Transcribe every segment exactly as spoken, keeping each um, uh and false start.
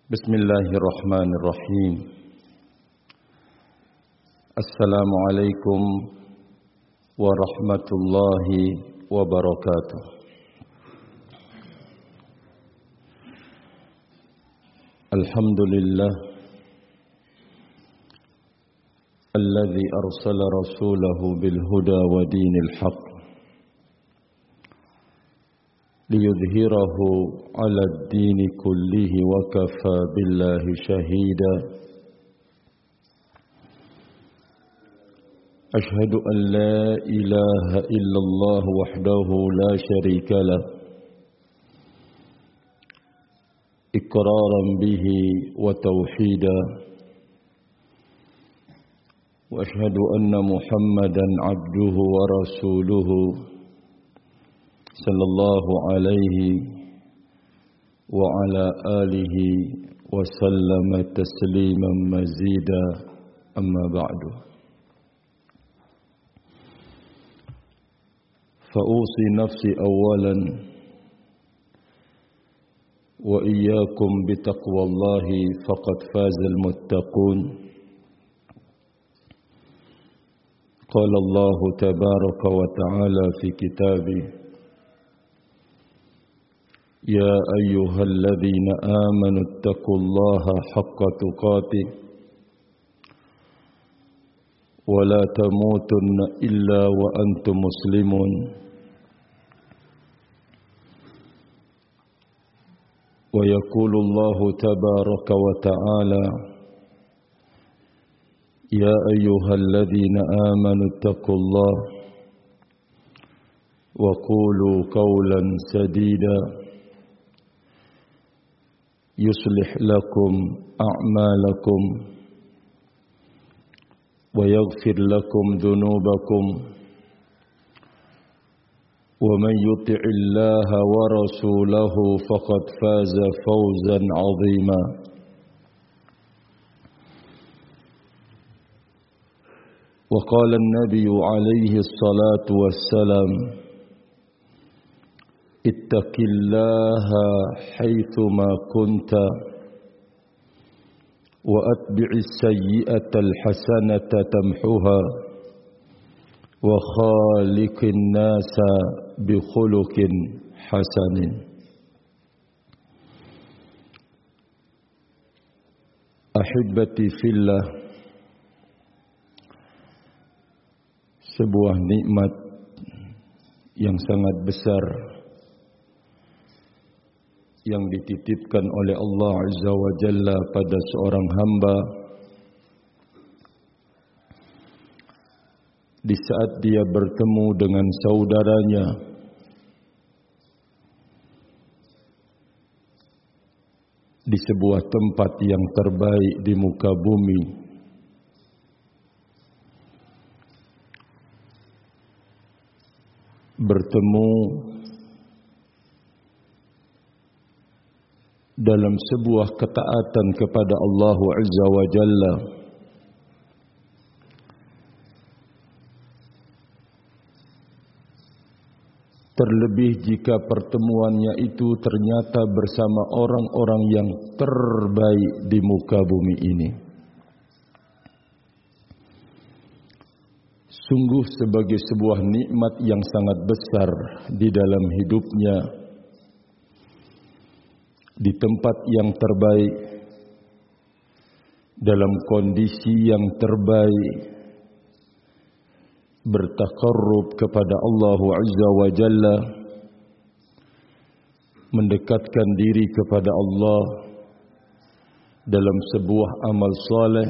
Bismillahirrahmanirrahim. Assalamualaikum warahmatullahi wabarakatuh. Alhamdulillah alladzi arsala rasulahu bil huda wa dinil haqq liyudhhirahu 'ala ad-dini kullihi wa kafa billahi shahida. Ashhadu an la ilaha illallah wahdahu la sharika lah iqraran bihi wa tauhida. Wa ashhadu anna Muhammadan 'abduhu wa rasuluhu sallallahu alaihi wa ala alihi wa sallama tasliman mazida, amma ba'du. Fa'usi nafsi awalan wa iyyakum bitaqwallahi faqad fazal muttaqun. Qala Allah tabaraka wa ta'ala fi kitabih: Ya ayyuhalladzina amanu ittaqullaha haqqa tuqatih wa la tamutunna illa wa antum muslimun. Wa yaqulu Allahu tabaraka wa ta'ala: Ya ayyuhalladzina amanu ittaqullaha wa qulu qawlan sadida yuslih lakum a'malakum wa yaghfir lakum dhunubakum wa man yuti'illaha wa rasulahu faqad faza fawzan 'azima. Wa qala an-nabiy alayhi as-salatu was-salam: Ittaqillaha haitsuma kunta wa atbi'is sayyi'ata al-hasanata tamhuha wa khaliqin nasa bi khuluqin hasanin. Ahibbati fillah, sebuah nikmat yang sangat besar yang dititipkan oleh Allah Azza wa Jalla pada seorang hamba di saat dia bertemu dengan saudaranya di sebuah tempat yang terbaik di muka bumi, bertemu dalam sebuah ketaatan kepada Allah Azza wa Jalla. Terlebih jika pertemuannya itu ternyata bersama orang-orang yang terbaik di muka bumi ini. Sungguh sebagai sebuah nikmat yang sangat besar di dalam hidupnya, di tempat yang terbaik, dalam kondisi yang terbaik, bertaqarrub kepada Allah Azza wa Jalla, mendekatkan diri kepada Allah dalam sebuah amal saleh,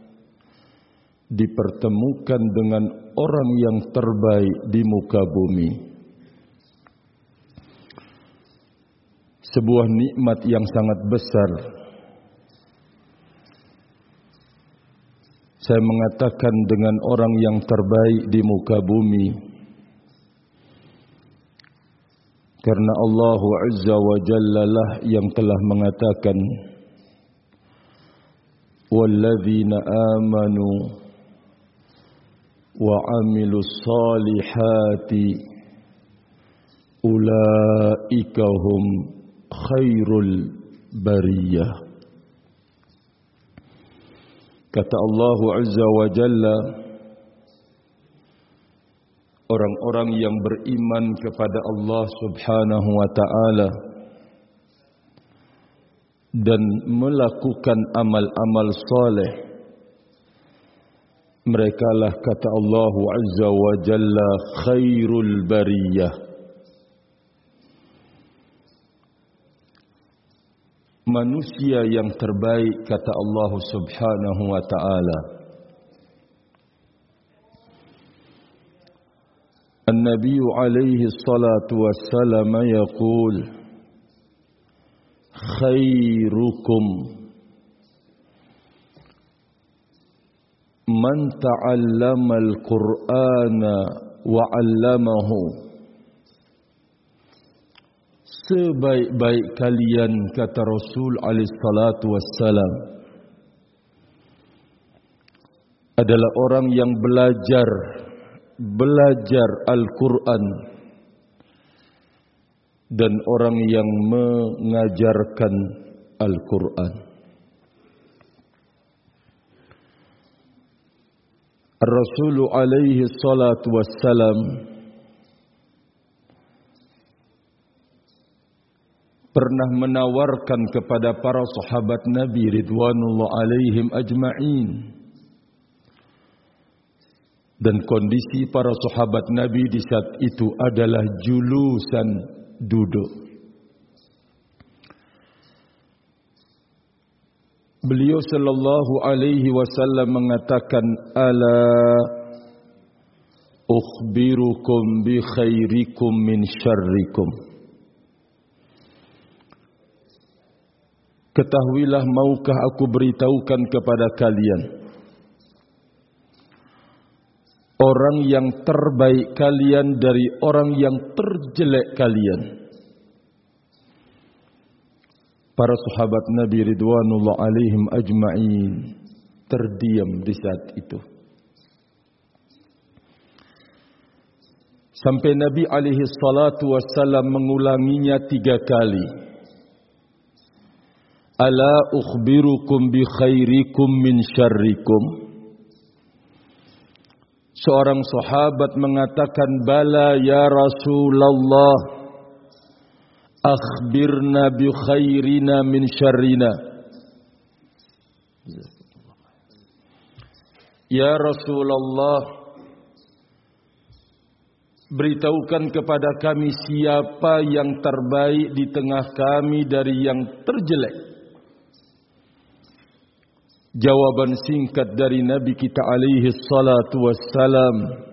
dipertemukan dengan orang yang terbaik di muka bumi. Sebuah nikmat yang sangat besar. Saya mengatakan dengan orang yang terbaik di muka bumi karena Allah Azza wa Jalla lah yang telah mengatakan: Walladzina amanu wa amilus salihati ulaika hum khairul bariyah. Kata Allah Azza wa Jalla, orang-orang yang beriman kepada Allah Subhanahu wa Ta'ala dan melakukan amal-amal saleh, merekalah kata Allah Azza wa Jalla khairul bariyah, manusia yang terbaik kata Allah Subhanahu wa Ta'ala. An-Nabi alaihi salatu wassalam yaqul khairukum man ta'allama al-Qur'ana wa 'allamahu. Sebaik-baik kalian kata Rasul alaihi salatu wassalam adalah orang yang belajar belajar Al-Quran dan orang yang mengajarkan Al-Quran. Rasulullah alaihi salatu wassalam pernah menawarkan kepada para sahabat Nabi ridwanullah alaihim ajma'in, dan kondisi para sahabat Nabi di saat itu adalah julusan duduk. Beliau sallallahu alaihi wasallam mengatakan, ala ukhbirukum bi khairikum min syarrikum. Ketahuilah, maukah aku beritahukan kepada kalian orang yang terbaik kalian dari orang yang terjelek kalian. Para sahabat Nabi ridwanullah alaihim ajma'in terdiam di saat itu. Sampai Nabi alaihi salatu wassalam mengulanginya tiga kali. Ala ukhbirukum bi khairikum min syarrikum. Seorang sahabat mengatakan, bala ya Rasulullah, akhbirna bi khairina min syarrina. Ya Rasulullah, beritahukan kepada kami siapa yang terbaik di tengah kami dari yang terjelek. Jawaban singkat dari Nabi kita alaihi salatu wassalam,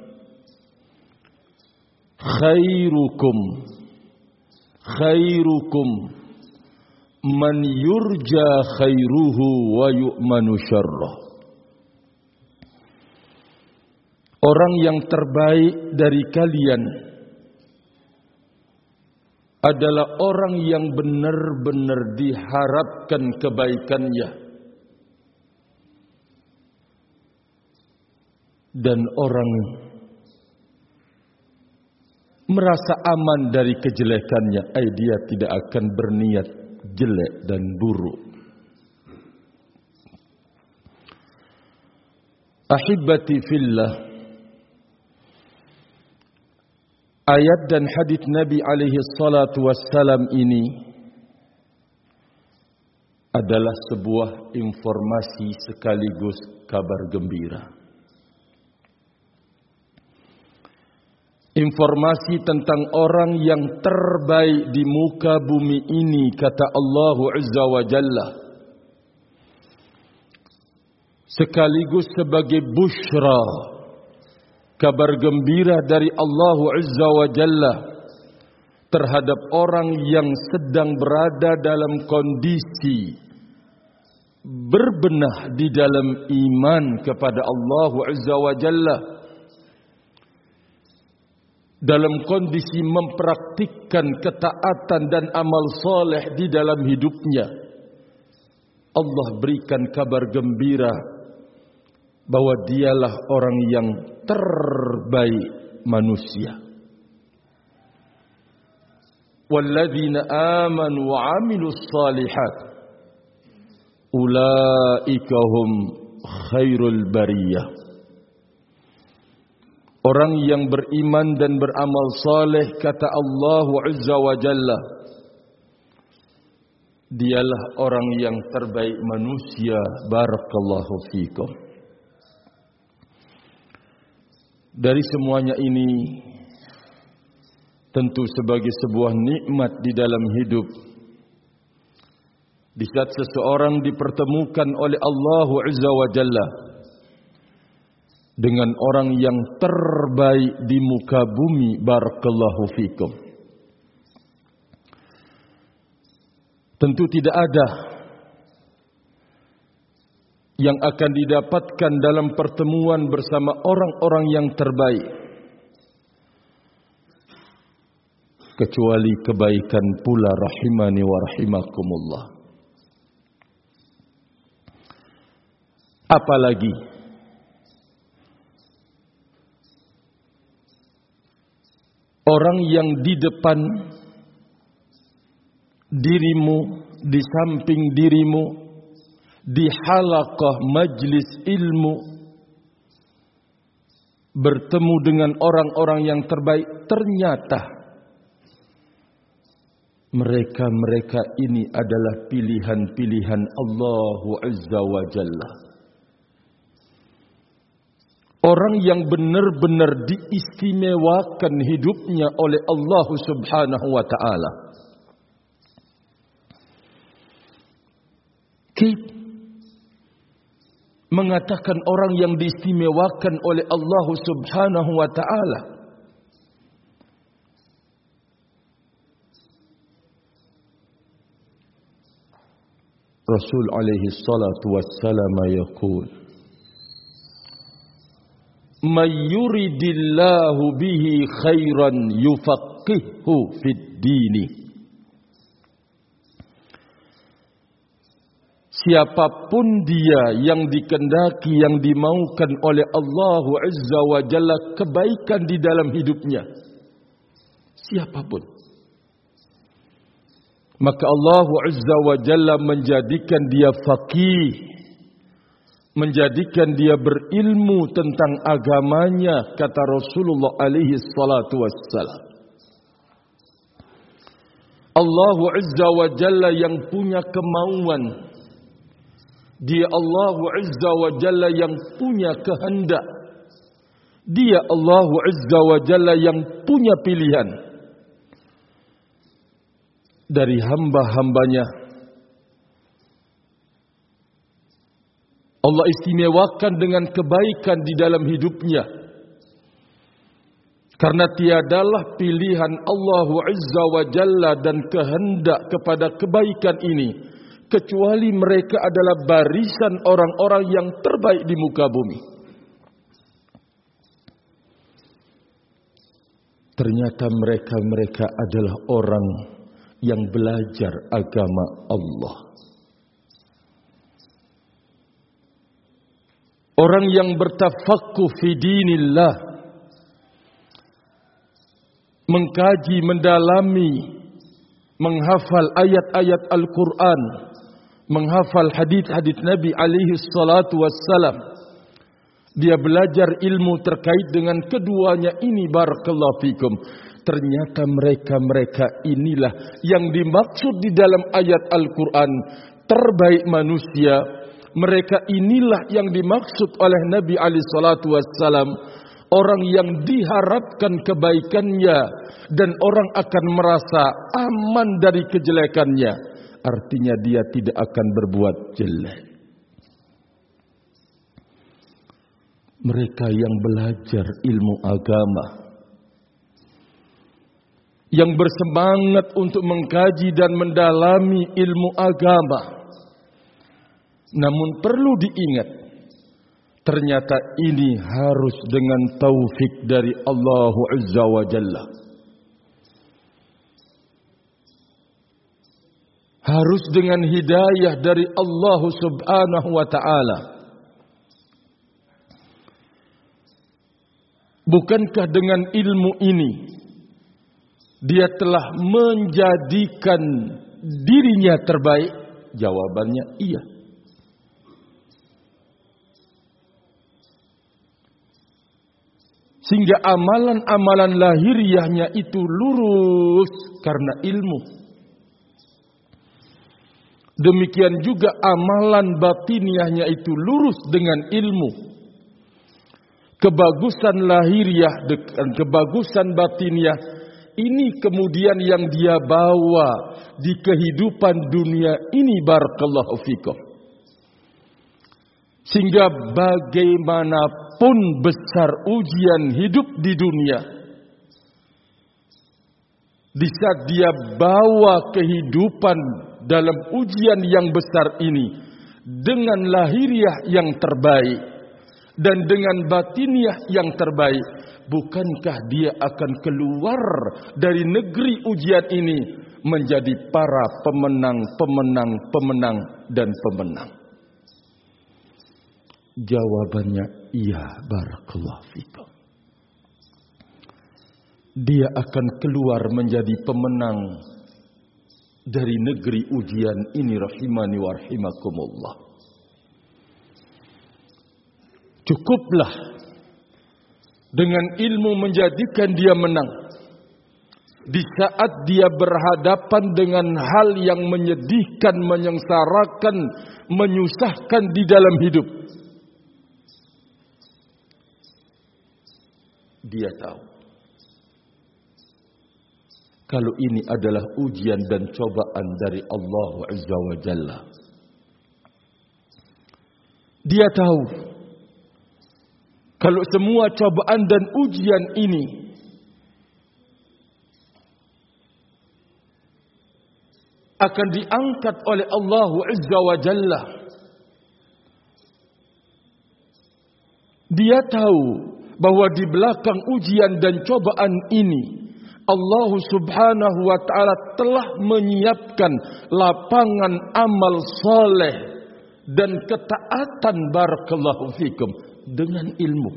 khairukum khairukum man yurja khairuhu wa yu'manu syarrah. Orang yang terbaik dari kalian adalah orang yang benar-benar diharapkan kebaikannya dan orang merasa aman dari kejelekannya, ay dia tidak akan berniat jelek dan buruk. Ahibbati fillah, ayat dan hadits Nabi alaihi salatu wassalam ini adalah sebuah informasi sekaligus kabar gembira. Informasi tentang orang yang terbaik di muka bumi ini, kata Allah Azza wa Jalla. Sekaligus sebagai busyra, kabar gembira dari Allah Azza wa Jalla terhadap orang yang sedang berada dalam kondisi berbenah di dalam iman kepada Allah Azza wa Jalla, dalam kondisi mempraktikkan ketaatan dan amal soleh di dalam hidupnya. Allah berikan kabar gembira bahwa dialah orang yang terbaik manusia. Walladzina amanu wa amilus salihat ulaika hum khairul bariyah. Orang yang beriman dan beramal saleh, kata Allah Azza wa Jalla, dialah orang yang terbaik manusia. Barakallahu fikum. Dari semuanya ini, tentu sebagai sebuah nikmat di dalam hidup, di saat seseorang dipertemukan oleh Allah Azza wa Jalla dengan orang yang terbaik di muka bumi. Barakallahu fikum. Tentu tidak ada yang akan didapatkan dalam pertemuan bersama orang-orang yang terbaik kecuali kebaikan pula, rahimani wa rahimakumullah. Apalagi orang yang di depan dirimu, di samping dirimu, di halaqah majlis ilmu, bertemu dengan orang-orang yang terbaik, ternyata mereka-mereka ini adalah pilihan-pilihan Allah Azza wa Jalla. Orang yang benar-benar diistimewakan hidupnya oleh Allah Subhanahu wa Ta'ala. Kita mengatakan orang yang diistimewakan oleh Allah Subhanahu wa Ta'ala. Rasul alaihi salatu wassalam yaqul, "May yuridillahu bihi khairan yufaqqihhu fid dini." Siapapun dia yang dikehendaki, yang dimaukan oleh Allah Azza wa Jalla kebaikan di dalam hidupnya, siapapun, maka Allah Azza wa Jalla menjadikan dia faqih, menjadikan dia berilmu tentang agamanya, kata Rasulullah alaihi salatu wassalam. Allah Azza wa Jalla yang punya kemauan, dia Allah Azza wa Jalla yang punya kehendak, dia Allah Azza wa Jalla yang punya pilihan dari hamba-hambanya. Allah istimewakan dengan kebaikan di dalam hidupnya, karena tiadalah pilihan Allah Azza wa Jalla dan kehendak kepada kebaikan ini kecuali mereka adalah barisan orang-orang yang terbaik di muka bumi. Ternyata mereka-mereka adalah orang yang belajar agama Allah. Orang yang bertafaqquh fi dinillah, mengkaji, mendalami, menghafal ayat-ayat Al-Quran, menghafal hadis-hadis Nabi alaihi salatu wassalam. Dia belajar ilmu terkait dengan keduanya ini. Barakallahu fikum. Ternyata mereka-mereka inilah yang dimaksud di dalam ayat Al-Quran terbaik manusia. Mereka inilah yang dimaksud oleh Nabi alaihi salatu wassalam, orang yang diharapkan kebaikannya dan orang akan merasa aman dari kejelekannya. Artinya dia tidak akan berbuat jelek. Mereka yang belajar ilmu agama, yang bersemangat untuk mengkaji dan mendalami ilmu agama. Namun perlu diingat, ternyata ini harus dengan taufik dari Allah Azza wa Jalla. Harus dengan hidayah dari Allah Subhanahu wa Ta'ala. Bukankah dengan ilmu ini dia telah menjadikan dirinya terbaik? Jawabannya iya. Sehingga amalan-amalan lahiriahnya itu lurus karena ilmu. Demikian juga amalan batiniahnya itu lurus dengan ilmu. Kebagusan lahiriah dan kebagusan batiniah ini kemudian yang dia bawa di kehidupan dunia ini, barakallahu fikum. Sehingga bagaimanapun besar ujian hidup di dunia, di saat dia bawa kehidupan dalam ujian yang besar ini dengan lahiriah yang terbaik dan dengan batiniah yang terbaik, bukankah dia akan keluar dari negeri ujian ini menjadi para pemenang, pemenang, pemenang dan pemenang? Jawabannya iya, barakallahu fikum. Dia akan keluar menjadi pemenang dari negeri ujian ini, rahimani wa rahimakumullah. Cukuplah dengan ilmu menjadikan dia menang di saat dia berhadapan dengan hal yang menyedihkan, menyengsarakan, menyusahkan di dalam hidup. Dia tahu kalau ini adalah ujian dan cobaan dari Allah Azza wa Jalla. Dia tahu kalau semua cobaan dan ujian ini akan diangkat oleh Allah Azza wa Jalla. Dia tahu bahwa di belakang ujian dan cobaan ini Allah Subhanahu wa taala telah menyiapkan lapangan amal soleh dan ketaatan, barakallahu fikum, dengan ilmu.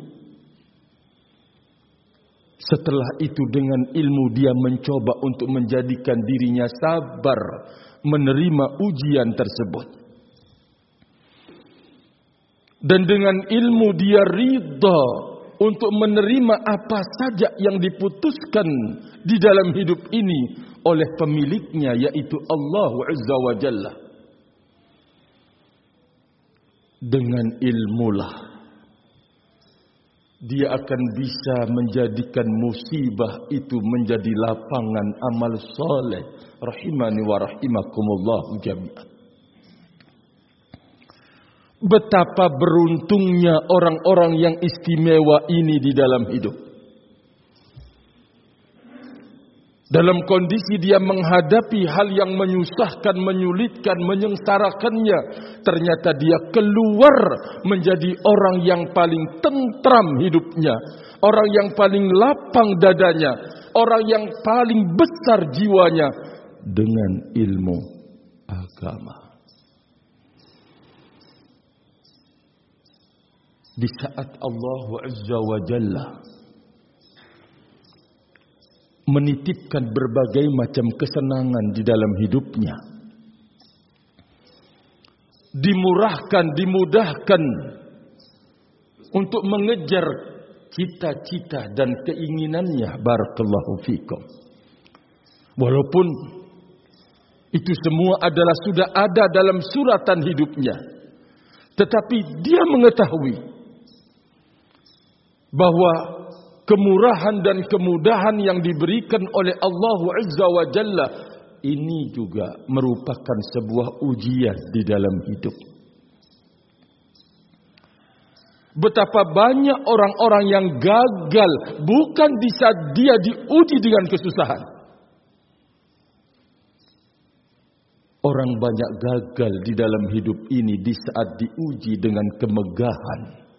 Setelah itu dengan ilmu dia mencoba untuk menjadikan dirinya sabar menerima ujian tersebut. Dan dengan ilmu dia ridha untuk menerima apa saja yang diputuskan di dalam hidup ini oleh pemiliknya, yaitu Allah Azza wa Jalla. Dengan ilmulah dia akan bisa menjadikan musibah itu menjadi lapangan amal soleh, rahimani wa rahimakumullah jami'an. Betapa beruntungnya orang-orang yang istimewa ini di dalam hidup. Dalam kondisi dia menghadapi hal yang menyusahkan, menyulitkan, menyengsarakannya, ternyata dia keluar menjadi orang yang paling tentram hidupnya, orang yang paling lapang dadanya, orang yang paling besar jiwanya dengan ilmu agama. Di saat Allah Azza wa Jalla menitipkan berbagai macam kesenangan di dalam hidupnya, dimurahkan, dimudahkan untuk mengejar cita-cita dan keinginannya, barakallahu fikum. Walaupun itu semua adalah sudah ada dalam suratan hidupnya, tetapi dia mengetahui bahwa kemurahan dan kemudahan yang diberikan oleh Allah Azza wa Jalla ini juga merupakan sebuah ujian di dalam hidup. Betapa banyak orang-orang yang gagal bukan di saat dia diuji dengan kesusahan. Orang banyak gagal di dalam hidup ini di saat diuji dengan kemegahan.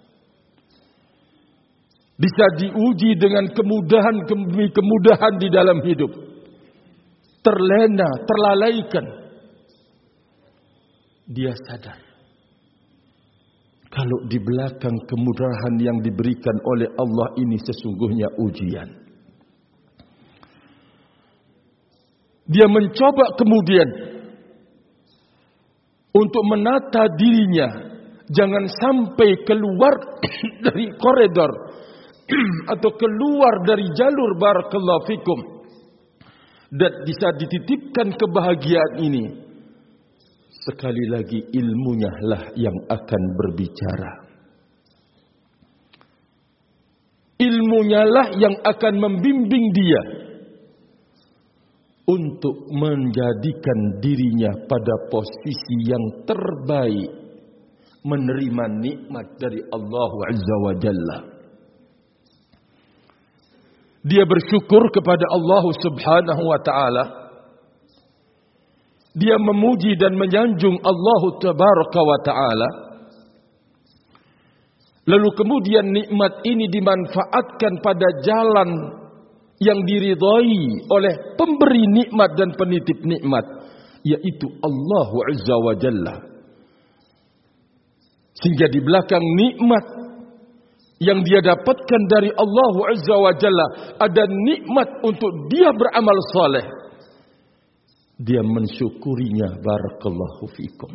Bisa diuji dengan kemudahan demi kemudahan di dalam hidup. Terlena, terlalaikan. Dia sadar kalau di belakang kemudahan yang diberikan oleh Allah ini sesungguhnya ujian. Dia mencoba kemudian untuk menata dirinya, jangan sampai keluar dari koridor atau keluar dari jalur barakallahu fikum dan bisa dititipkan kebahagiaan ini, sekali lagi ilmunya lah yang akan berbicara. Ilmunya lah yang akan membimbing dia untuk menjadikan dirinya pada posisi yang terbaik, menerima nikmat dari Allah Azza wa Jalla. Dia bersyukur kepada Allah Subhanahu wa taala. Dia memuji dan menyanjung Allah Tabaraka wa taala. Lalu kemudian nikmat ini dimanfaatkan pada jalan yang diridhai oleh pemberi nikmat dan penitip nikmat, yaitu Allah Azza wa Jalla. Sehingga di belakang nikmat yang dia dapatkan dari Allah Azza wa Jalla ada nikmat untuk dia beramal saleh. Dia mensyukurinya, barakallahu fikum.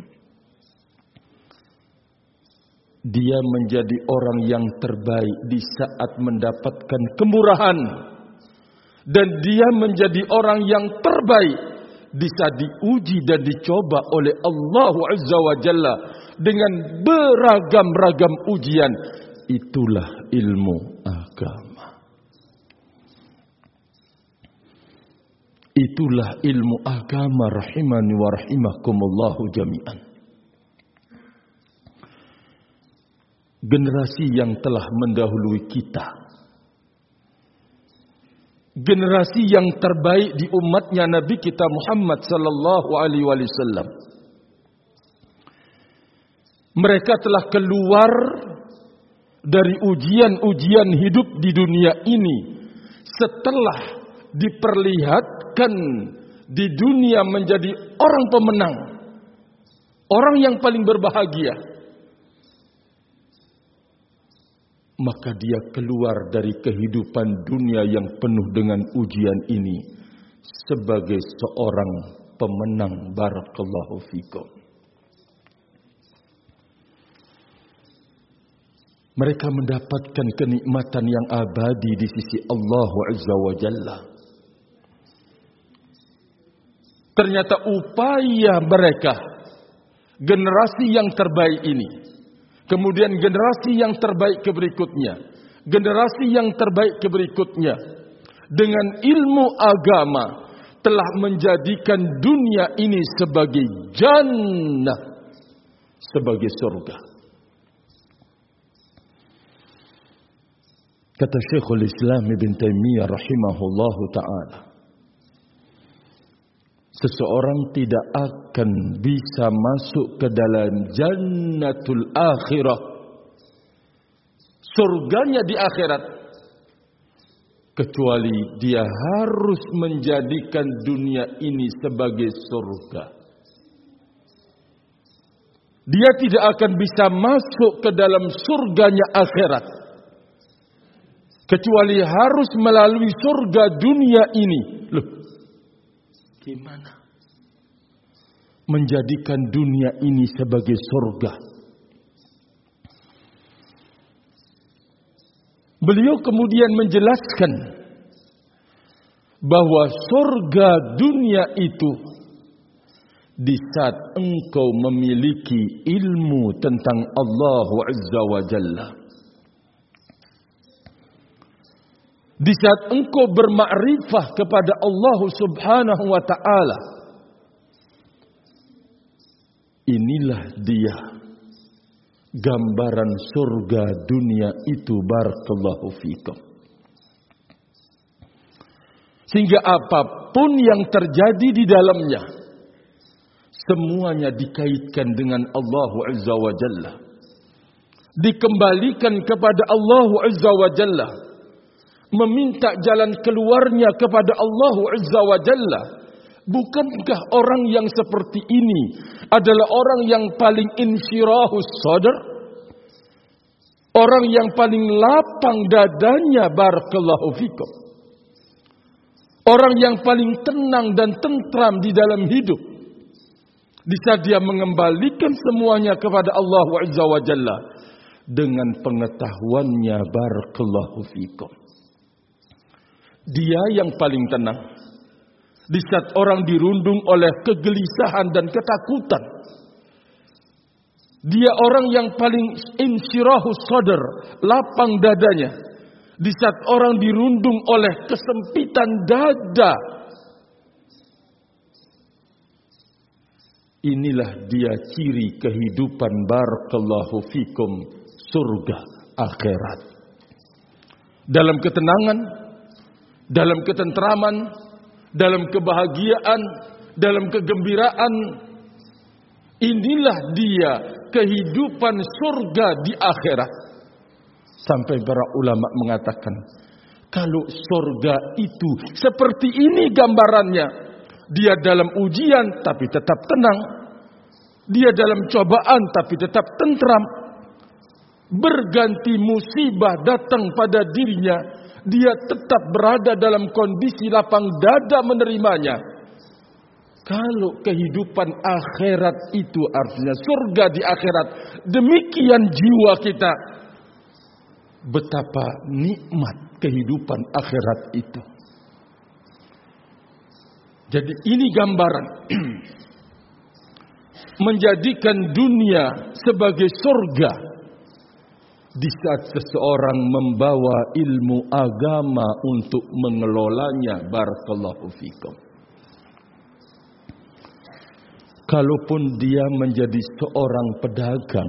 Dia menjadi orang yang terbaik di saat mendapatkan kemurahan. Dan dia menjadi orang yang terbaik di saat diuji dan dicoba oleh Allah Azza wa Jalla dengan beragam-ragam ujian. Itulah ilmu agama. Itulah ilmu agama, rahimani wa rahimakumullahu jami'an. Generasi yang telah mendahului kita, generasi yang terbaik di umatnya Nabi kita Muhammad sallallahu alaihi wasallam, mereka telah keluar dari ujian-ujian hidup di dunia ini setelah diperlihatkan di dunia menjadi orang pemenang, orang yang paling berbahagia. Maka dia keluar dari kehidupan dunia yang penuh dengan ujian ini sebagai seorang pemenang, barakallahu fikum. Mereka mendapatkan kenikmatan yang abadi di sisi Allah Azza wa Jalla. Ternyata upaya mereka, generasi yang terbaik ini, kemudian generasi yang terbaik ke berikutnya, generasi yang terbaik ke berikutnya, dengan ilmu agama telah menjadikan dunia ini sebagai jannah, sebagai surga. Kata Syekhul Islam Ibn Taimiyah rahimahullahu ta'ala, seseorang tidak akan bisa masuk ke dalam jannatul akhirah, surganya di akhirat, kecuali dia harus menjadikan dunia ini sebagai surga. Dia tidak akan bisa masuk ke dalam surganya akhirat, kecuali harus melalui surga dunia ini. Loh, gimana menjadikan dunia ini sebagai surga? Beliau kemudian menjelaskan bahwa surga dunia itu di saat engkau memiliki ilmu tentang Allah Azza wa Jalla, di saat engkau bermakrifah kepada Allah Subhanahu wa ta'ala. Inilah dia gambaran surga dunia itu, barakallahu fikum. Sehingga apapun yang terjadi di dalamnya, semuanya dikaitkan dengan Allah Azza wa Jalla, dikembalikan kepada Allah Azza wa Jalla, meminta jalan keluarnya kepada Allah Azza wa Jalla. Bukankah orang yang seperti ini adalah orang yang paling insyirahus sadar, orang yang paling lapang dadanya, barakallahu fikum, orang yang paling tenang dan tentram di dalam hidup, di saat dia mengembalikan semuanya kepada Allah Azza wa Jalla, dengan pengetahuannya. Barakallahu fikum. Dia yang paling tenang di saat orang dirundung oleh kegelisahan dan ketakutan. Dia orang yang paling insyirahus sadar, lapang dadanya di saat orang dirundung oleh kesempitan dada. Inilah dia ciri kehidupan barakallahu fikum surga akhirat. Dalam ketenangan, dalam ketentraman, dalam kebahagiaan, dalam kegembiraan. Inilah dia kehidupan surga di akhirat. Sampai para ulama mengatakan, kalau surga itu seperti ini gambarannya. Dia dalam ujian tapi tetap tenang. Dia dalam cobaan tapi tetap tentram. Berganti musibah datang pada dirinya, dia tetap berada dalam kondisi lapang dada menerimanya. Kalau kehidupan akhirat itu artinya surga di akhirat, demikian jiwa kita. Betapa nikmat kehidupan akhirat itu. Jadi ini gambaran menjadikan dunia sebagai surga di saat seseorang membawa ilmu agama untuk mengelolanya. Barakallahu fikum. Kalaupun dia menjadi seorang pedagang,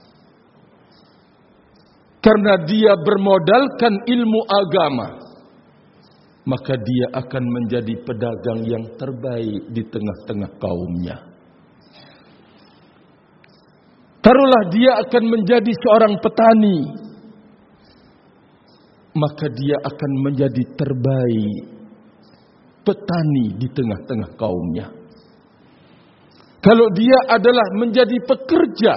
karena dia bermodalkan ilmu agama, maka dia akan menjadi pedagang yang terbaik di tengah-tengah kaumnya. Taruhlah dia akan menjadi seorang petani, maka dia akan menjadi terbaik petani di tengah-tengah kaumnya. Kalau dia adalah menjadi pekerja,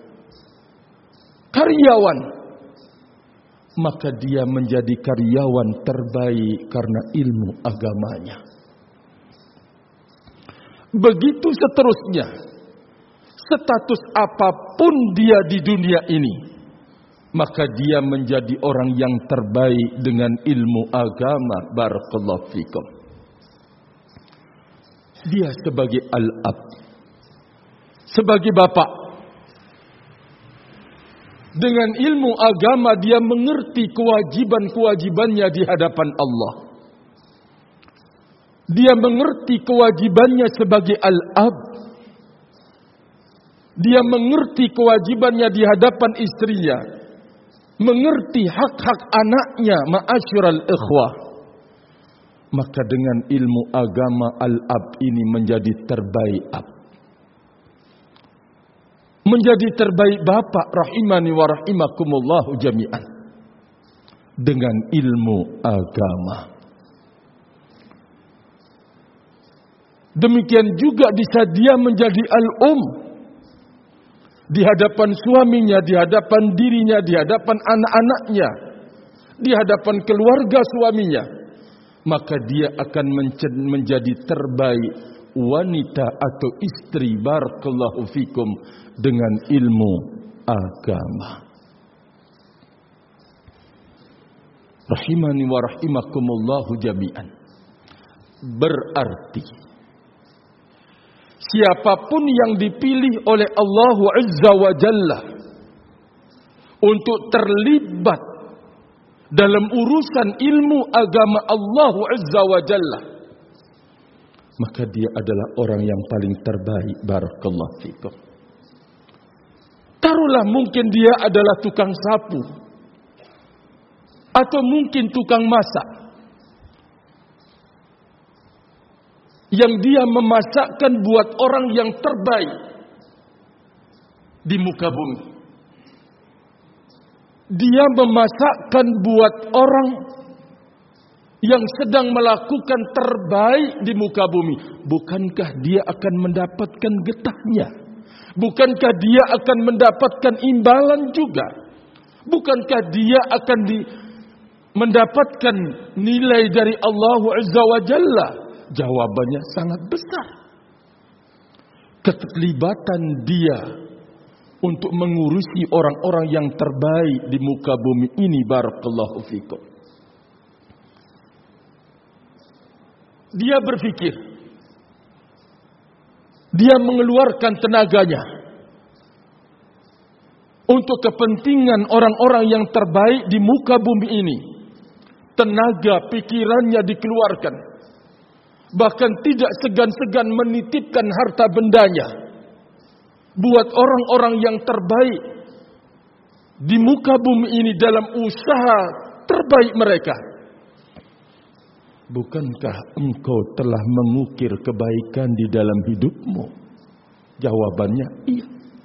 karyawan, maka dia menjadi karyawan terbaik karena ilmu agamanya. Begitu seterusnya. Status apapun dia di dunia ini, maka dia menjadi orang yang terbaik dengan ilmu agama. Barakallahu fikum. Dia sebagai al-ab, sebagai bapak, dengan ilmu agama dia mengerti kewajiban-kewajibannya di hadapan Allah. Dia mengerti kewajibannya sebagai al-ab. Dia mengerti kewajibannya di hadapan istrinya. Mengerti hak-hak anaknya, ma'asyiral ikhwah. Maka dengan ilmu agama al-ab ini menjadi terbaik ab. Menjadi terbaik bapak rahimani wa rahimakumullahu jami'an. Dengan ilmu agama. Demikian juga bisa dia menjadi al-um. Di hadapan suaminya, di hadapan dirinya, di hadapan anak-anaknya, di hadapan keluarga suaminya. Maka dia akan menjadi terbaik wanita atau istri. Barakallahu fikum. Dengan ilmu agama. Rahimani wa rahimakumullahu jami'an. Berarti siapapun yang dipilih oleh Allah Azza wa Jalla untuk terlibat dalam urusan ilmu agama Allah Azza wa Jalla, maka dia adalah orang yang paling terbaik. Barakallahu fikum. Taruhlah mungkin dia adalah tukang sapu, atau mungkin tukang masak, yang dia memasakkan buat orang yang terbaik di muka bumi. Dia memasakkan buat orang yang sedang melakukan terbaik di muka bumi. Bukankah dia akan mendapatkan getahnya? Bukankah dia akan mendapatkan imbalan juga? Bukankah dia akan di, mendapatkan nilai dari Allah Azza wa Jalla? Jawabannya sangat besar. Keterlibatan dia untuk mengurusi orang-orang yang terbaik di muka bumi ini. Barakallahu fikum. Dia berpikir, dia mengeluarkan tenaganya untuk kepentingan orang-orang yang terbaik di muka bumi ini. Tenaga pikirannya dikeluarkan, bahkan tidak segan-segan menitipkan harta bendanya buat orang-orang yang terbaik di muka bumi ini dalam usaha terbaik mereka. Bukankah engkau telah mengukir kebaikan di dalam hidupmu? Jawabannya iya.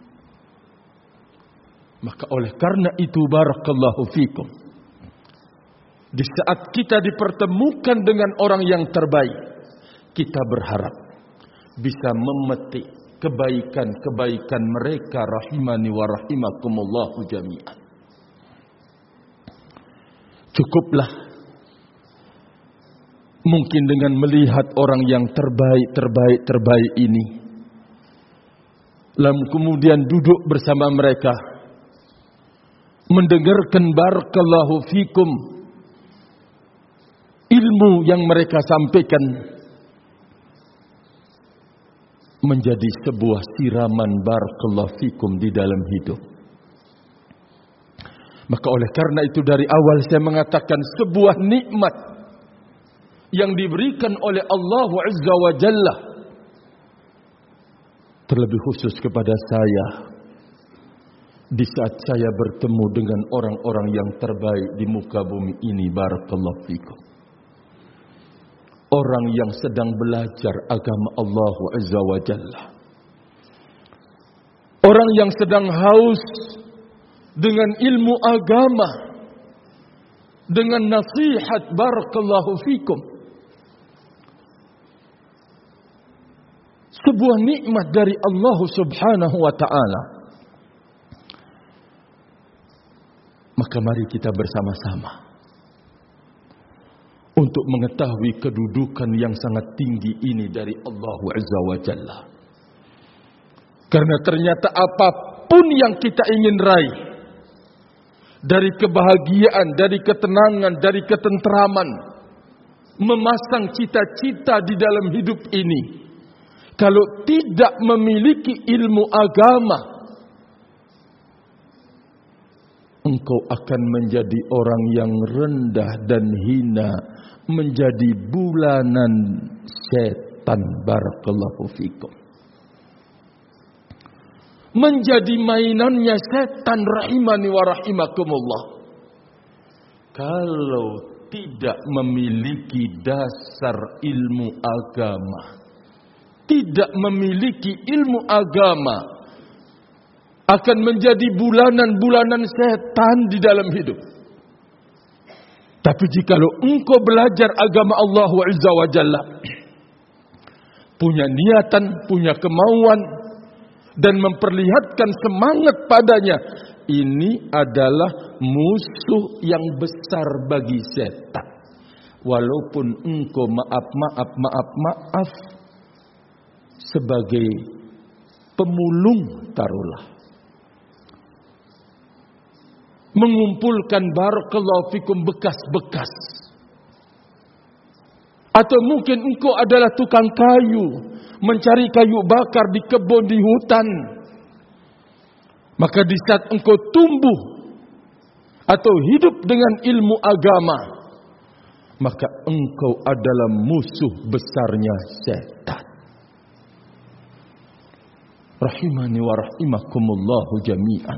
Maka oleh karena itu, barakallahu fikum, di saat kita dipertemukan dengan orang yang terbaik, kita berharap bisa memetik kebaikan-kebaikan mereka, rahimani wa rahimakumullahu jami'an. Cukuplah mungkin dengan melihat orang yang terbaik, terbaik, terbaik ini, lalu kemudian duduk bersama mereka, mendengarkan barakallahu fikum ilmu yang mereka sampaikan, menjadi sebuah siraman barakallahu fikum di dalam hidup. Maka oleh karena itu dari awal saya mengatakan sebuah nikmat yang diberikan oleh Allah Azza wa Jalla, terlebih khusus kepada saya, di saat saya bertemu dengan orang-orang yang terbaik di muka bumi ini. Barakallahu fikum. Orang yang sedang belajar agama Allah Azza wa Jalla. Orang yang sedang haus dengan ilmu agama, dengan nasihat. Barakallahu fikum. Sebuah nikmat dari Allah Subhanahu wa ta'ala. Maka mari kita bersama-sama untuk mengetahui kedudukan yang sangat tinggi ini dari Allah Azza wa Jalla. Karena ternyata apapun yang kita ingin raih, dari kebahagiaan, dari ketenangan, dari ketentraman, memasang cita-cita di dalam hidup ini, kalau tidak memiliki ilmu agama, engkau akan menjadi orang yang rendah dan hina, menjadi bulanan setan. Barakallahu fikum. Menjadi mainannya setan, rahimani wa rahimakumullah. Kalau tidak memiliki dasar ilmu agama, tidak memiliki ilmu agama, akan menjadi bulanan-bulanan setan di dalam hidup. Tapi jikalau engkau belajar agama Allah Azza wa Jalla, punya niatan, punya kemauan, dan memperlihatkan semangat padanya, ini adalah musuh yang besar bagi setan. Walaupun engkau maaf, maaf, maaf, maaf, sebagai pemulung taruhlah, mengumpulkan barakallahu fikum bekas-bekas. Atau mungkin engkau adalah tukang kayu, mencari kayu bakar di kebun, di hutan. Maka di saat engkau tumbuh atau hidup dengan ilmu agama, maka engkau adalah musuh besarnya setan. Rahimani wa rahimakumullahu jami'an.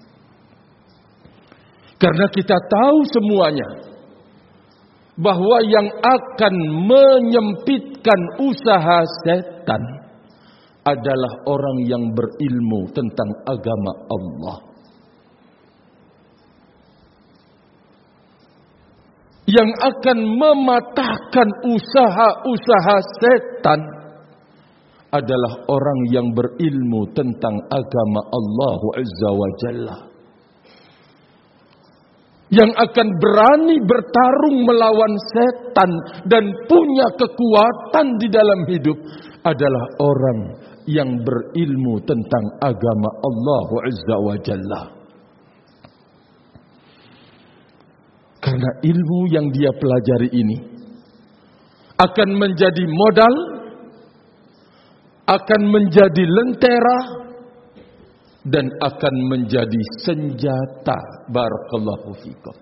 Karena kita tahu semuanya bahwa yang akan menyempitkan usaha setan adalah orang yang berilmu tentang agama Allah. Yang akan mematahkan usaha-usaha setan adalah orang yang berilmu tentang agama Allah Azza wa Jalla. Yang akan berani bertarung melawan setan dan punya kekuatan di dalam hidup adalah orang yang berilmu tentang agama Allah Azza wa Jalla. Karena ilmu yang dia pelajari ini akan menjadi modal, akan menjadi lentera, dan akan menjadi senjata. Barakallahu fikum.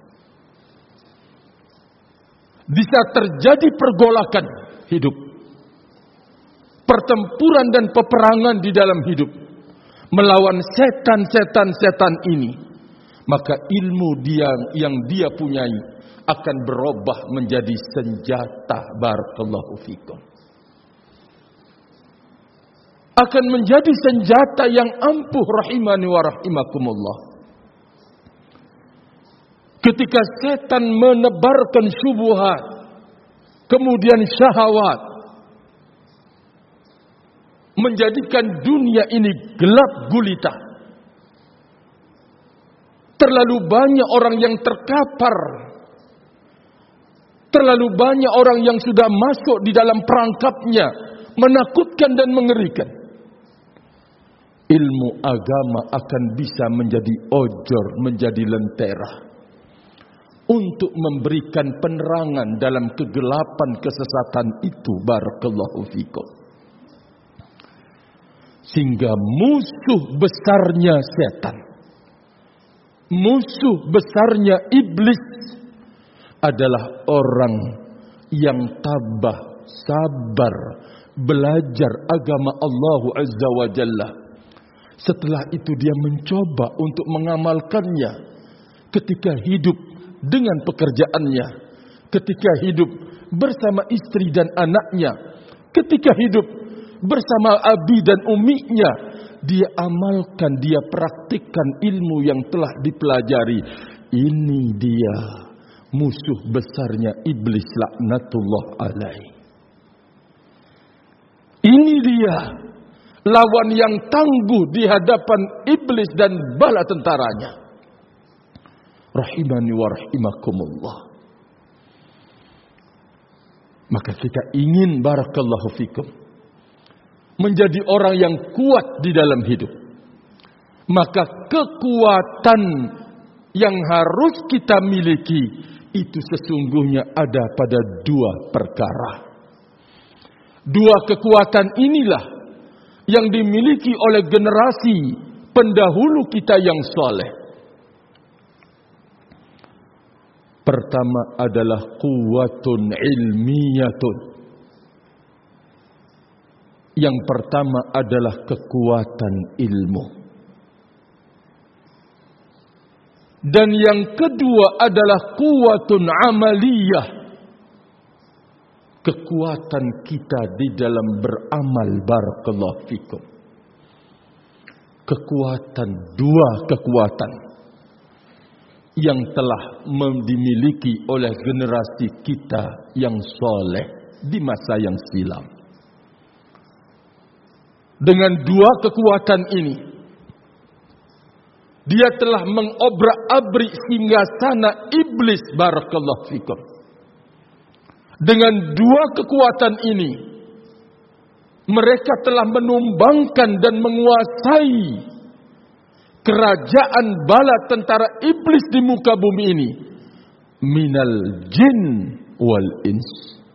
Bisa terjadi pergolakan hidup, pertempuran dan peperangan di dalam hidup melawan setan-setan-setan ini, maka ilmu dia yang dia punyai akan berubah menjadi senjata. Barakallahu fikum. Akan menjadi senjata yang ampuh rahimani wa rahimakumullah. Ketika setan menebarkan syubhat, kemudian syahwat, menjadikan dunia ini gelap gulita. Terlalu banyak orang yang terkapar, terlalu banyak orang yang sudah masuk di dalam perangkapnya, menakutkan dan mengerikan. Ilmu agama akan bisa menjadi ojor, menjadi lentera untuk memberikan penerangan dalam kegelapan kesesatan itu. Barakallahu fikum. Sehingga musuh besarnya setan, musuh besarnya iblis adalah orang yang tabah, sabar, belajar agama Allah Azza wa Jalla. Setelah itu dia mencoba untuk mengamalkannya ketika hidup dengan pekerjaannya, ketika hidup bersama istri dan anaknya, ketika hidup bersama abi dan uminya. Dia amalkan, dia praktikkan ilmu yang telah dipelajari. Ini dia musuh besarnya iblis laknatullah alaih. Ini dia lawan yang tangguh di hadapan iblis dan bala tentaranya. Rahimani wa rahimakumullah. Maka kita ingin, barakallahu fikum, menjadi orang yang kuat di dalam hidup. Maka kekuatan yang harus kita miliki itu sesungguhnya ada pada dua perkara. Dua kekuatan inilah yang dimiliki oleh generasi pendahulu kita yang saleh. Pertama adalah quwwatun ilmiyatun. Yang pertama adalah kekuatan ilmu. Dan yang kedua adalah quwwatun amaliyah. Kekuatan kita di dalam beramal. Barakallahu fikum. Kekuatan, dua kekuatan yang telah dimiliki oleh generasi kita yang soleh di masa yang silam. Dengan dua kekuatan ini, dia telah mengobrak-abrik singgasana iblis. Barakallahu fikum. Dengan dua kekuatan ini, mereka telah menumbangkan dan menguasai kerajaan bala tentara iblis di muka bumi ini. Minal jin wal ins.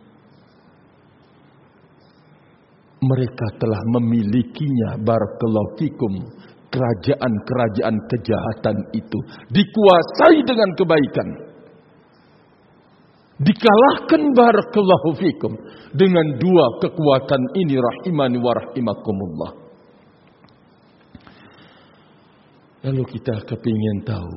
Mereka telah memilikinya. Barakallahu fikum. Kerajaan-kerajaan kejahatan itu dikuasai dengan kebaikan, dikalahkan. Barakallahu fikum. Dengan dua kekuatan ini rahimani wa rahimakumullah. Lalu kita kepingin tahu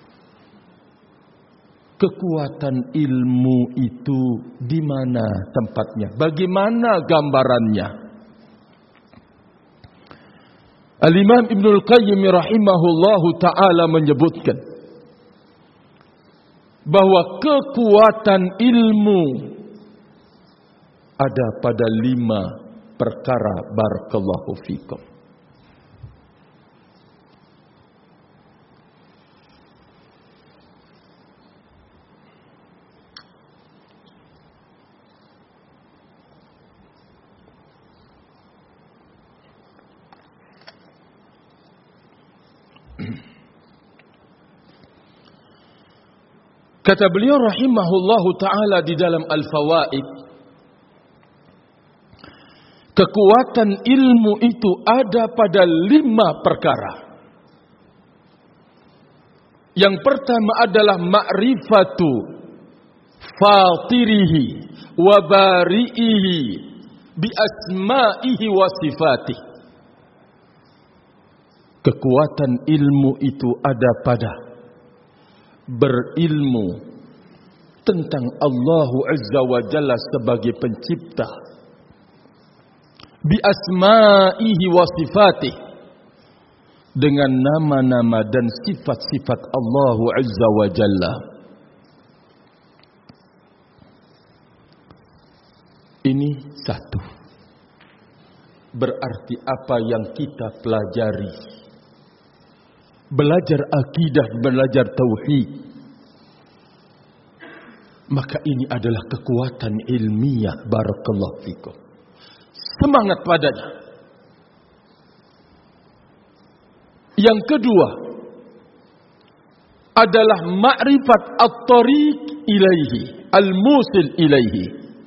kekuatan ilmu itu di mana tempatnya, bagaimana gambarannya. Al-Imam Ibnul Qayyim rahimahullahu ta'ala menyebutkan bahwa kekuatan ilmu ada pada lima perkara. Barakallahu fikum. Kata beliau rahimahullahu ta'ala di dalam Al-Fawaid, kekuatan ilmu itu ada pada lima perkara. Yang pertama adalah ma'rifatu fatirihi wa bari'ihi bi asma'ihi wa sifatih. Kekuatan ilmu itu ada pada berilmu tentang Allah Azza wa Jalla sebagai pencipta, bi asma'ihi wa sifatih, dengan nama-nama dan sifat-sifat Allah Azza wa Jalla. Ini satu. Berarti apa yang kita pelajari, belajar akidah, belajar tauhid, maka ini adalah kekuatan ilmiah. Barakallahu fikum. Semangat padanya. Yang kedua adalah ma'rifat at-tariq ilaihi, al-musil ilaihi.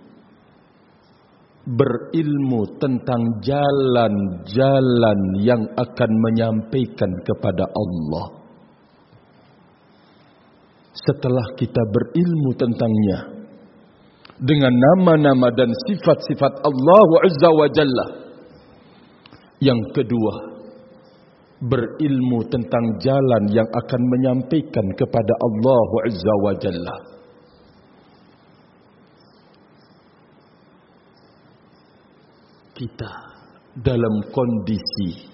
Berilmu tentang jalan-jalan yang akan menyampaikan kepada Allah. Setelah kita berilmu tentangnya dengan nama-nama dan sifat-sifat Allah Azza wa Jalla, yang kedua, berilmu tentang jalan yang akan menyampaikan kepada Allah Azza wa Jalla. Kita dalam kondisi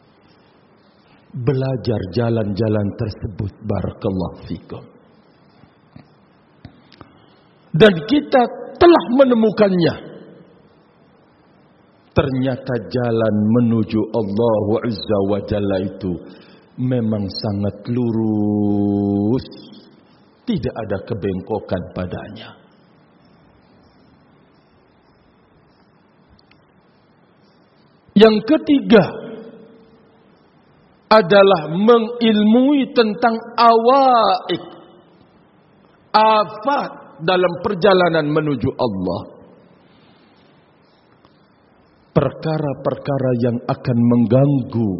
belajar jalan-jalan tersebut, barakallahu fikum, dan kita telah menemukannya. Ternyata jalan menuju Allah Azza wa Jalla itu memang sangat lurus, tidak ada kebengkokan padanya. Yang ketiga adalah mengilmui tentang awaik, afat dalam perjalanan menuju Allah. Perkara-perkara yang akan mengganggu,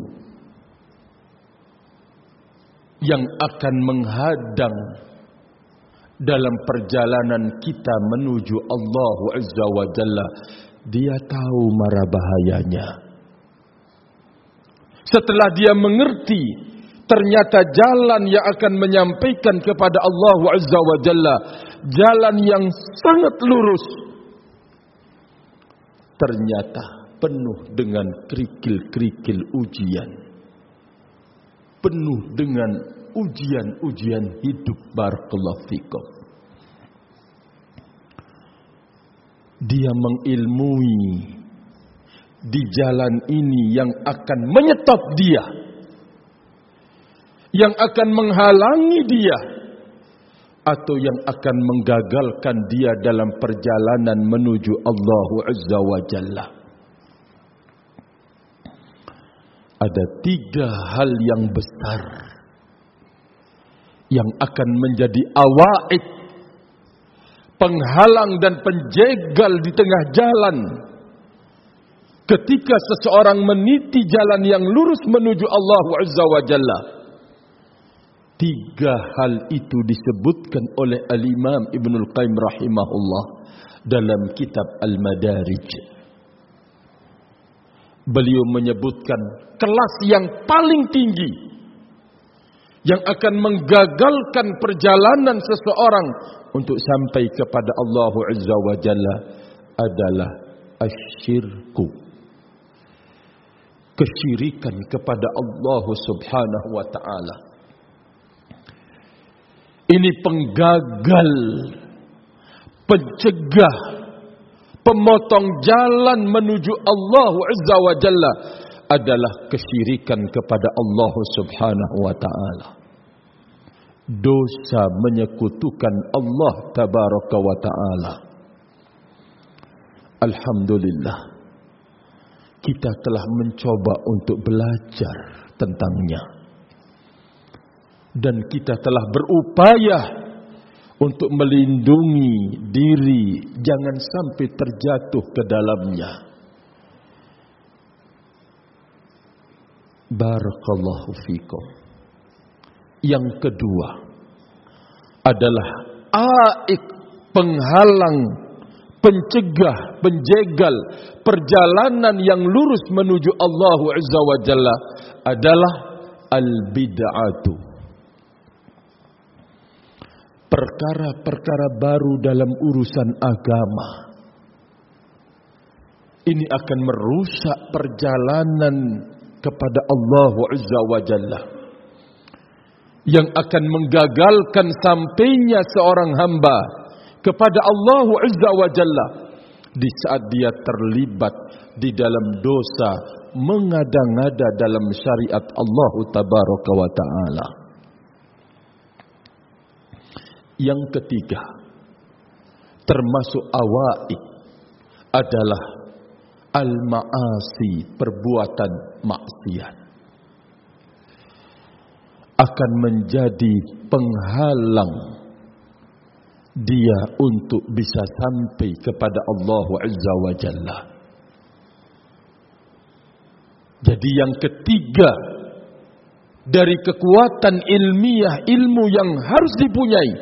yang akan menghadang dalam perjalanan kita menuju Allah Azza wa Jalla. Dia tahu mara bahayanya. Setelah dia mengerti ternyata jalan yang akan menyampaikan kepada Allah Azza wa Jalla, jalan yang sangat lurus, ternyata penuh dengan kerikil-kerikil ujian, penuh dengan ujian-ujian hidup. Barakallahu fikum. Dia mengilmui di jalan ini yang akan menyetop dia, yang akan menghalangi dia, atau yang akan menggagalkan dia dalam perjalanan menuju Allah Azza wa Jalla. Ada tiga hal yang besar yang akan menjadi awaid, penghalang dan penjegal di tengah jalan ketika seseorang meniti jalan yang lurus menuju Allah Azza wa Jalla. Tiga hal itu disebutkan oleh Al-Imam Ibnul Qayyim rahimahullah dalam kitab Al-Madarij. Beliau menyebutkan kelas yang paling tinggi yang akan menggagalkan perjalanan seseorang untuk sampai kepada Allah Azza wa Jalla adalah asyirku, kesyirikan kepada Allah Subhanahu wa ta'ala. Ini penggagal, pencegah, pemotong jalan menuju Allah Azza wa Jalla adalah kesyirikan kepada Allah Subhanahu wa ta'ala. Dosa menyekutukan Allah Tabaraka wa ta'ala. Alhamdulillah, kita telah mencoba untuk belajar tentangnya, dan kita telah berupaya untuk melindungi diri jangan sampai terjatuh ke dalamnya. Barakallahu fikum. Yang kedua adalah aik, penghalang, pencegah, penjegal perjalanan yang lurus menuju Allah Azza wa Jalla adalah al-bid'atu. Perkara-perkara baru dalam urusan agama. Ini akan merusak perjalanan kepada Allah Azza wa Jalla, yang akan menggagalkan sampainya seorang hamba kepada Allah Azza wa Jalla di saat dia terlibat di dalam dosa mengada-ngada dalam syariat Allah Tabaraka wa Ta'ala. Yang ketiga, termasuk awaid adalah al-ma'asi, perbuatan maksiat. Akan menjadi penghalang dia untuk bisa sampai kepada Allah Azza wa Jalla. Jadi yang ketiga dari kekuatan ilmiah, ilmu yang harus dipunyai,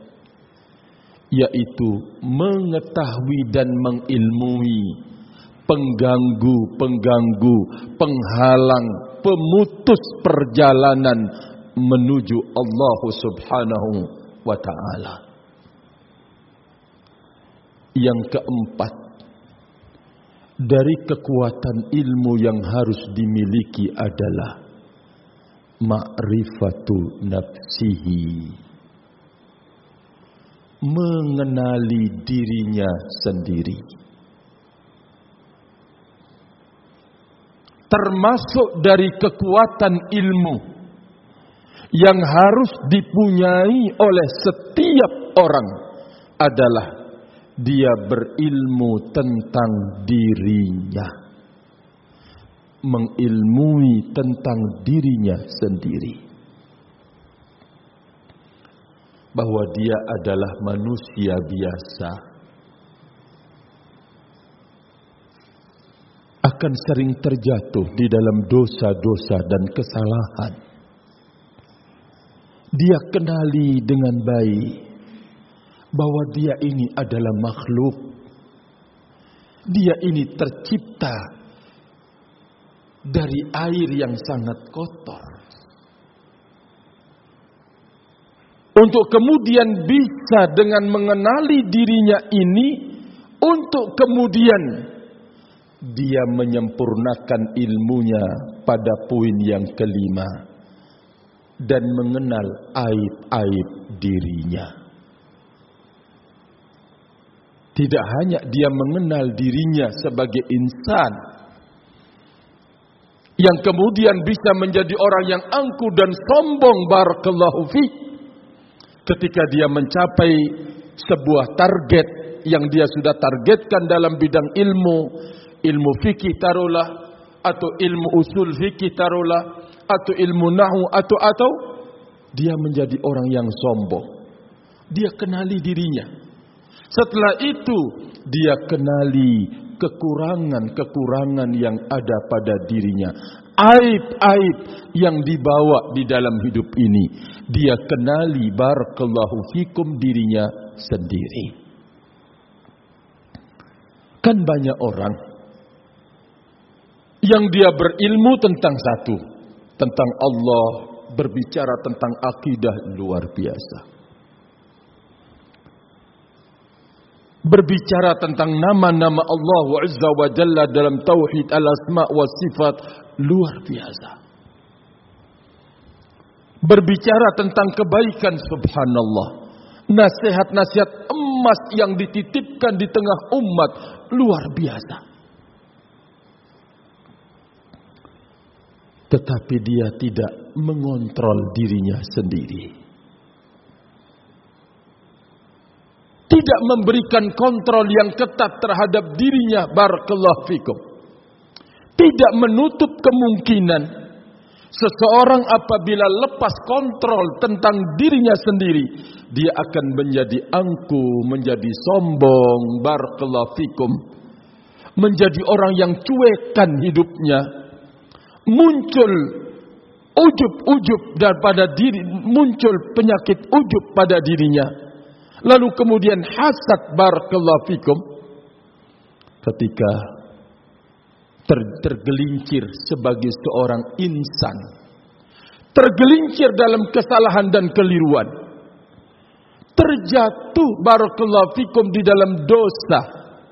yaitu mengetahui dan mengilmui pengganggu-pengganggu, penghalang, pemutus perjalanan menuju Allah Subhanahu wa Ta'ala. Yang keempat, dari kekuatan ilmu yang harus dimiliki adalah ma'rifatu nafsihi, mengenali dirinya sendiri. Termasuk dari kekuatan ilmu yang harus dipunyai oleh setiap orang adalah dia berilmu tentang dirinya, mengilmui tentang dirinya sendiri, bahwa dia adalah manusia biasa, akan sering terjatuh di dalam dosa-dosa dan kesalahan. Dia kenali dengan baik bahwa dia ini adalah makhluk. Dia ini tercipta dari air yang sangat kotor. Untuk kemudian bisa dengan mengenali dirinya ini, untuk kemudian dia menyempurnakan ilmunya pada poin yang kelima dan mengenal aib-aib dirinya. Tidak hanya dia mengenal dirinya sebagai insan yang kemudian bisa menjadi orang yang angkuh dan sombong, barakallahu fi, ketika dia mencapai sebuah target yang dia sudah targetkan dalam bidang ilmu, ilmu fikih taruhlah, atau ilmu usul fikih taruhlah, atau ilmu nahwu, atau atau dia menjadi orang yang sombong. Dia kenali dirinya. Setelah itu dia kenali kekurangan-kekurangan yang ada pada dirinya, aib-aib yang dibawa di dalam hidup ini. Dia kenali, barakallahu fikum, dirinya sendiri. Kan banyak orang yang dia berilmu tentang satu, tentang Allah, berbicara tentang akidah luar biasa. Berbicara tentang nama-nama Allah Azza wa Jalla dalam tauhid al-asma wa sifat luar biasa. Berbicara tentang kebaikan, subhanallah, nasihat-nasihat emas yang dititipkan di tengah umat luar biasa. Tetapi dia tidak mengontrol dirinya sendiri. Tidak memberikan kontrol yang ketat terhadap dirinya, barakallahu fikum. Tidak menutup kemungkinan Seseorang apabila lepas kontrol tentang dirinya sendiri, dia akan menjadi angkuh, menjadi sombong, barakallahu fikum, menjadi orang yang cuekkan hidupnya, muncul ujub-ujub daripada diri, muncul penyakit ujub pada dirinya, lalu kemudian hasad, barakallahu fikum, ketika ter, tergelincir sebagai seorang insan, tergelincir dalam kesalahan dan keliruan, terjatuh, barakallahu fikum, di dalam dosa,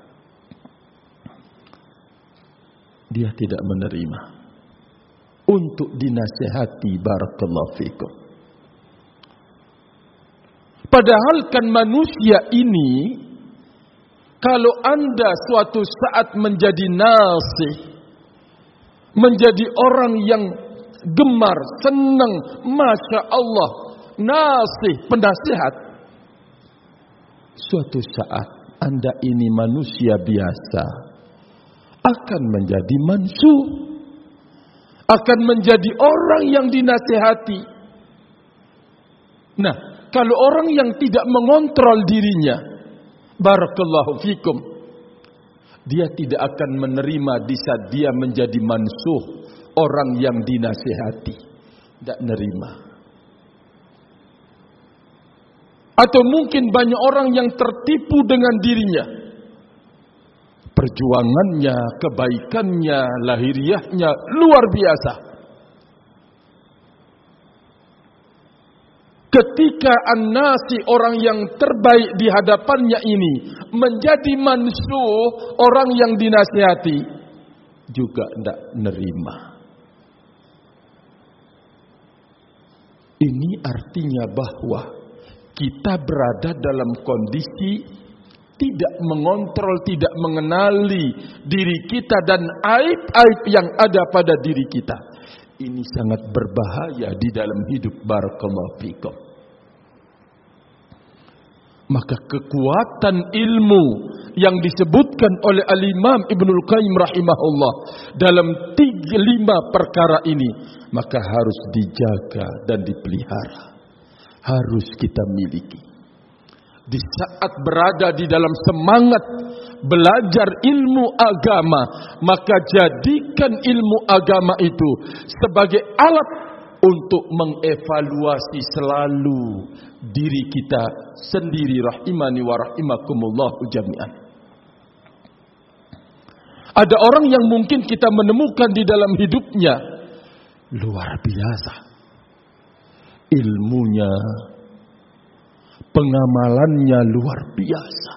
dia tidak menerima untuk dinasihati, barakallahu fikum. Padahal kan manusia ini, kalau Anda suatu saat menjadi nasih, menjadi orang yang gemar, senang, masya Allah, nasih, penasihat, suatu saat Anda ini manusia biasa akan menjadi mansuh, akan menjadi orang yang dinasihati. Nah, kalau orang yang tidak mengontrol dirinya, barakallahu fikum, dia tidak akan menerima di saat dia menjadi mansuh, orang yang dinasihati. Tidak menerima. Atau mungkin banyak orang yang tertipu dengan dirinya, perjuangannya, kebaikannya, lahiriahnya luar biasa. Ketika an-nasi, orang yang terbaik di hadapannya ini, menjadi mansuh, orang yang dinasihati, juga tidak menerima. Ini artinya bahwa kita berada dalam kondisi tidak mengontrol, tidak mengenali diri kita dan aib-aib yang ada pada diri kita. Ini sangat berbahaya di dalam hidup, barakallahu fikum. Maka kekuatan ilmu yang disebutkan oleh Al-Imam Ibnul Qayyim rahimahullah dalam tiga lima perkara ini, maka harus dijaga dan dipelihara. Harus kita miliki. Di saat berada di dalam semangat belajar ilmu agama, maka jadikan ilmu agama itu sebagai alat untuk mengevaluasi selalu diri kita sendiri, rahimani wa rahimakumullah jami'an. Ada orang yang mungkin kita menemukan di dalam hidupnya luar biasa ilmunya, pengamalannya luar biasa,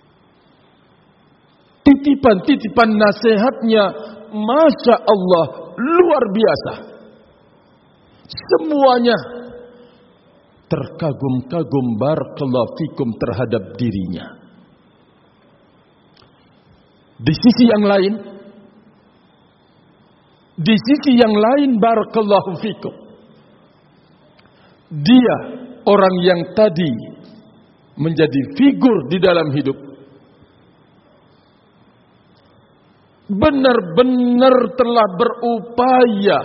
titipan-titipan nasihatnya masya Allah luar biasa. Semuanya terkagum-kagum, barakallahu fikum, terhadap dirinya. Di sisi yang lain, di sisi yang lain, barakallahu fikum, dia orang yang tadi menjadi figur di dalam hidup, benar-benar telah berupaya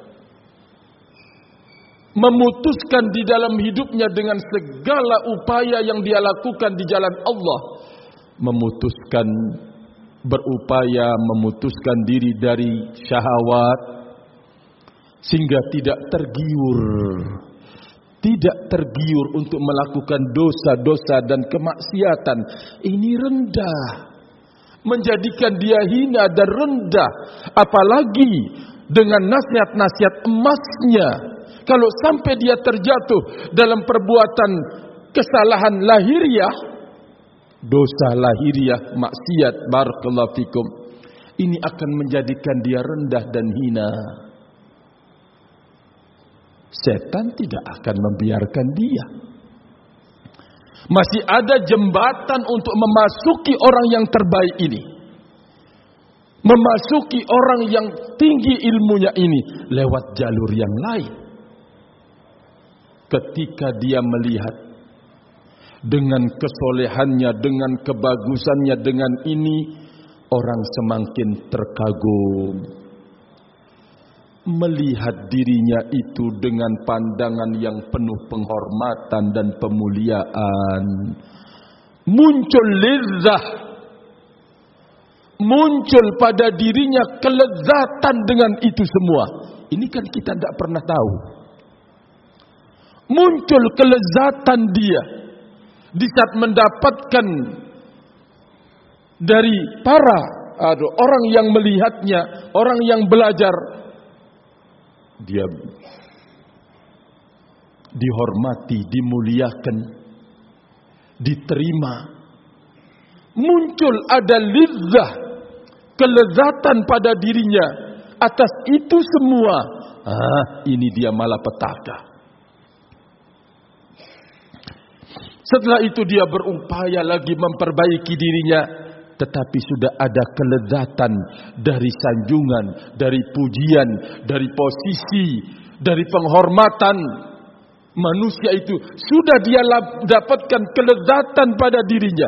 memutuskan di dalam hidupnya dengan segala upaya yang dia lakukan di jalan Allah, memutuskan, berupaya memutuskan diri dari syahwat sehingga tidak tergiur, tidak tergiur untuk melakukan dosa-dosa dan kemaksiatan. Ini rendah, menjadikan dia hina dan rendah, apalagi dengan nasihat-nasihat emasnya. Kalau sampai dia terjatuh dalam perbuatan kesalahan lahiriah, dosa lahiriah, maksiat, barakallahu fikum, ini akan menjadikan dia rendah dan hina. Setan tidak akan membiarkan dia. Masih ada jembatan untuk memasuki orang yang terbaik ini, memasuki orang yang tinggi ilmunya ini lewat jalur yang lain. Ketika dia melihat dengan kesolehannya, dengan kebagusannya, dengan ini, orang semakin terkagum. melihat dirinya itu dengan pandangan yang penuh penghormatan dan pemuliaan. Muncul lezah, muncul pada dirinya kelezatan dengan itu semua. Ini kan kita tidak pernah tahu. Muncul kelezatan dia di saat mendapatkan dari para aduh, orang yang melihatnya, orang yang belajar, dia dihormati, dimuliakan, diterima. Muncul ada lizzah, kelezatan pada dirinya atas itu semua. Ah, ini dia malapetaka. Setelah itu dia berupaya lagi memperbaiki dirinya, tetapi sudah ada kelezatan dari sanjungan, dari pujian, dari posisi, dari penghormatan. Manusia itu sudah dia dapatkan kelezatan pada dirinya.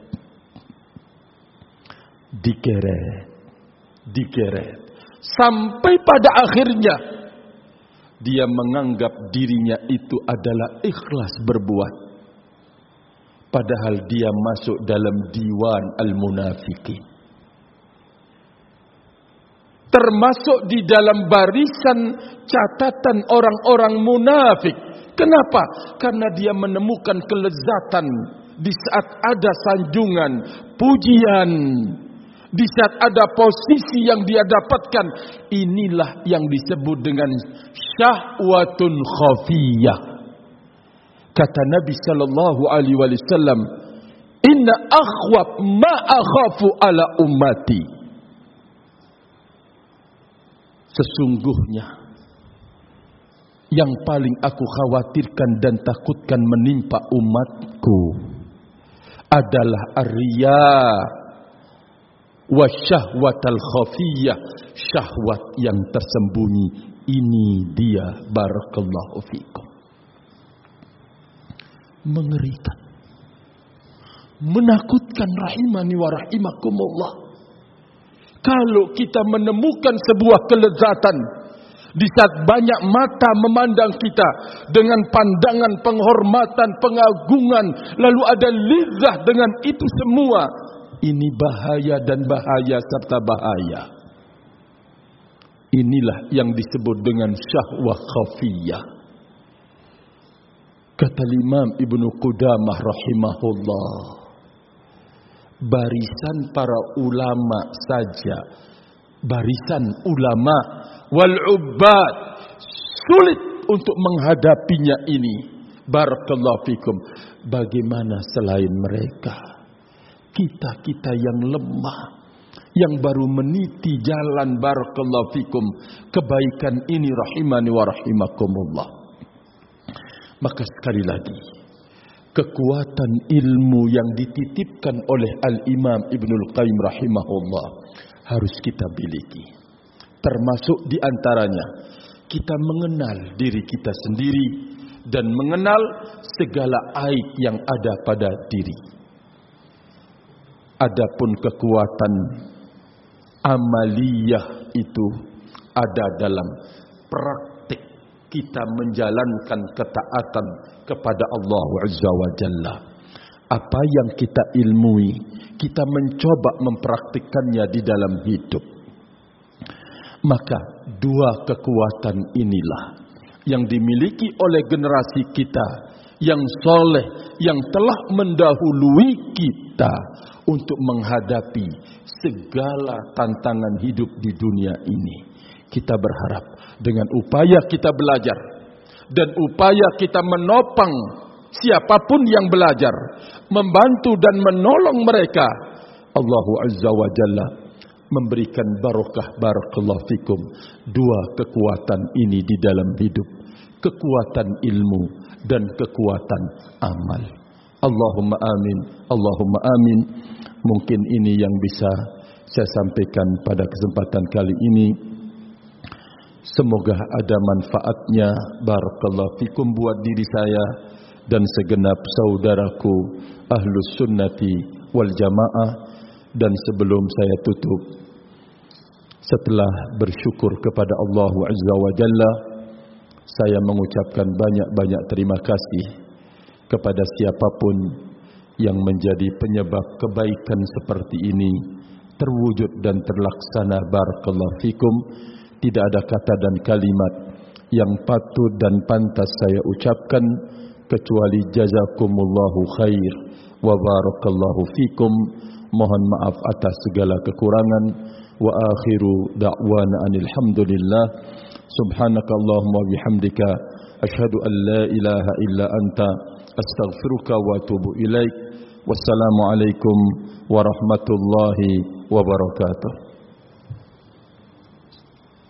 Digeret, digeret, sampai pada akhirnya dia menganggap dirinya itu adalah ikhlas berbuat. Padahal dia masuk dalam diwan al-munafiqin. Termasuk di dalam barisan catatan orang-orang munafik. Kenapa? Karena dia menemukan kelezatan di saat ada sanjungan, pujian, di saat ada posisi yang dia dapatkan. Inilah yang disebut dengan syahwatun khafiyah. Kata Nabi sallallahu alaihi wasallam, "Inna akhwaf ma akhafu ala ummati." Sesungguhnya yang paling aku khawatirkan dan takutkan menimpa umatku adalah ar-riya wa syahwatal khafiyah, syahwat yang tersembunyi. Ini dia, barakallahu fikum. Mengerikan, menakutkan, rahimani wa rahimakumullah. Kalau kita menemukan sebuah kelezatan di saat banyak mata memandang kita dengan pandangan penghormatan, pengagungan, lalu ada lizzah dengan itu semua, ini bahaya dan bahaya serta bahaya. Inilah yang disebut dengan syahwah khafiyah. Kata Imam Ibnu Qudamah rahimahullah, barisan para ulama saja, barisan ulama wal ubbad sulit untuk menghadapinya ini. Barakallahu fikum. Bagaimana selain mereka? Kita-kita yang lemah, yang baru meniti jalan, barakallahu fikum, kebaikan ini, rahimani wa rahimakumullah. Maka sekali lagi, kekuatan ilmu yang dititipkan oleh Al-Imam Ibnul Qayyim rahimahullah harus kita miliki. Termasuk di antaranya, kita mengenal diri kita sendiri dan mengenal segala aib yang ada pada diri. Adapun kekuatan amaliyah itu ada dalam praktik kita menjalankan ketaatan kepada Allah Azza wa Jalla. Apa yang kita ilmui, kita mencoba mempraktikkannya di dalam hidup. Maka dua kekuatan inilah yang dimiliki oleh generasi kita yang soleh, yang telah mendahului kita untuk menghadapi segala tantangan hidup di dunia ini. Kita berharap dengan upaya kita belajar dan upaya kita menopang siapapun yang belajar, membantu dan menolong mereka, Allah Azza wa Jalla memberikan barokah, barakallahu fikum, dua kekuatan ini di dalam hidup, kekuatan ilmu dan kekuatan amal. Allahumma amin, Allahumma amin. Mungkin ini yang bisa saya sampaikan pada kesempatan kali ini. Semoga ada manfaatnya, barakallahu fikum, buat diri saya dan segenap saudaraku Ahlus Sunnati wal Jamaah. Dan sebelum saya tutup, Setelah bersyukur kepada Allah Azza wa Jalla, saya mengucapkan banyak-banyak terima kasih kepada siapapun yang menjadi penyebab kebaikan seperti ini terwujud dan terlaksana. Barakallahu fikum. Tidak ada kata dan kalimat yang patut dan pantas saya ucapkan kecuali jazakumullahu khair wa barakallahu fikum. Mohon maaf atas segala kekurangan. Wa akhiru da'wana anil hamdulillah. Subhanakallahumma bihamdika asyhadu an la ilaha illa anta astaghfiruka wa atubu ilaik. Wassalamu alaikum warahmatullahi wabarakatuh.